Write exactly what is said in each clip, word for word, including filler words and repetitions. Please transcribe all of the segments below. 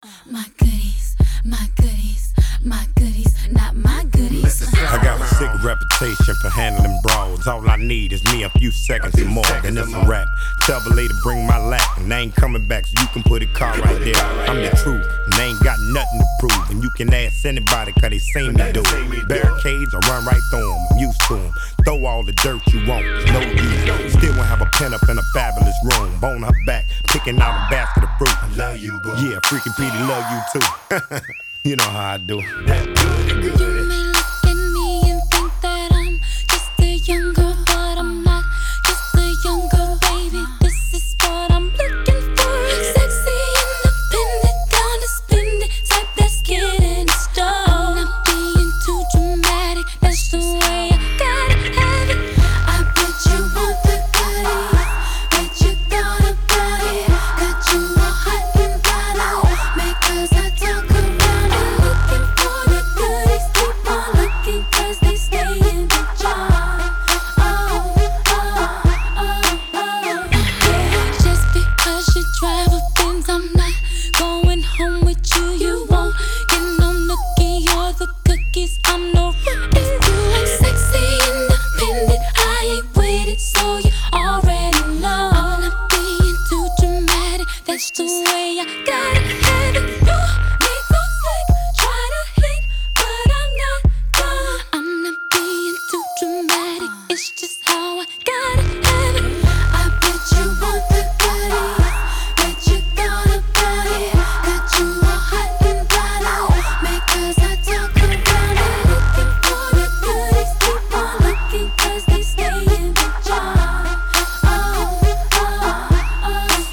My goodies, my goodies, my goodies, not my goodies. I got a sick reputation for handling brawls. All I need is me a few seconds or more, then it's a rap. Tell the lady bring my lap, and I ain't coming back, so you can put a car right there. I'm the truth, and they ain't got nothing to prove. And you can ask anybody, cause they seen me do it. Barricades, I run right through them, I'm used to them. Throw all the dirt you want, no use. Still won't have a pen up in a fabulous room. Bone her back, picking out a basket of fruit. I love you, boo. Yeah, freaking Petey love you too. You know how I do. That good, good. You may look at me and think that I'm just a young girl, but I'm not just a young girl, baby. This is what I'm looking for. Sexy, independent, down to spend it, type that's getting it started. Not being too dramatic, that's the way I gotta have it. I bet you want the goodies, bet you thought about it. Got you all hot and bothered, because I talk around it. Looking for the goodies, keep on looking, cause they stay in the jar. Oh, oh, oh, oh, yeah. Just because you drive a Benz, I'm not going home with you. You won't get no nookie or the cookies. I'm no rookie. I'm sexy, independent, I ain't with it, so you already know. I'm not being too dramatic, that's the way I gotta have it. You need to slick, try to hit, but I'm not done. I'm not being too dramatic, it's just how I gotta have it. I bet you want the goodies, bet you thought about it. Got you all hot and bothered, because I talk around it. Looking for the goodies, keep on looking, cause they stay in the jar. Oh, oh, oh,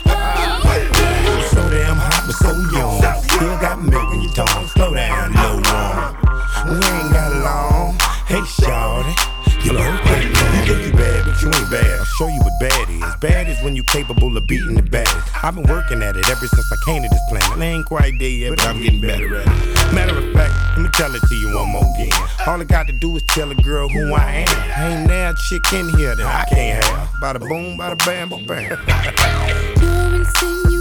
oh. So damn hot, but so young. Still got milk in your tongue. Slow down, little one. We ain't got long. Hey, shawty. Your birthday, you think you bad, but you ain't bad. I'll show you what bad is. Bad is when you capable of beating the baddest. I've been working at it ever since I came to this planet. I ain't quite there yet, but I'm getting better at it. Matter of fact, let me tell it to you one more again. All I got to do is tell a girl who I am. Ain't there a chick in here that I can't have. Bada boom, bada bam, bam. You're insinuating